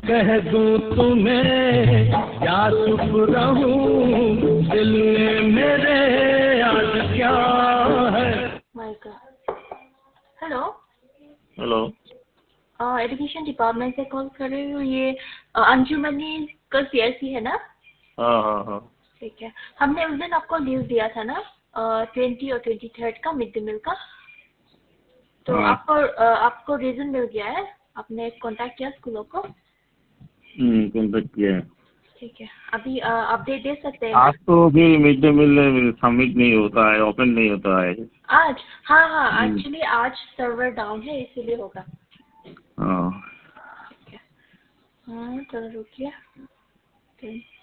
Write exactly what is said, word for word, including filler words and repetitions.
कह दूं तुम्हें क्या चुप रहूं, दिल में मेरे आज क्या है। हेलो हेलो, एजुकेशन डिपार्टमेंट से कॉल कर रही हूँ। ये अ, अंजुमनी का सीआरसी है ना? हाँ हाँ हाँ ठीक है। हमने उस दिन आपको लीव दिया था ना, ट्वेंटी और ट्वेंटी थर्ड का मिड डे मील का। तो हाँ। आपको अ, आपको रीजन मिल गया है? आपने कांटेक्ट किया स्कूलों को? हम्म कांटेक्ट किया है। ठीक है, अभी अपडेट दे सकते हैं ना? आज तो भी मिड डे मील सबमिट नहीं होता है, ओपन नहीं होता है। आज? हाँ हाँ, हम्म, एक्चुअली आज सर्वर डाउन है इसीलिए होगा। हाँ। ठीक है, हाँ चलो रुकिए।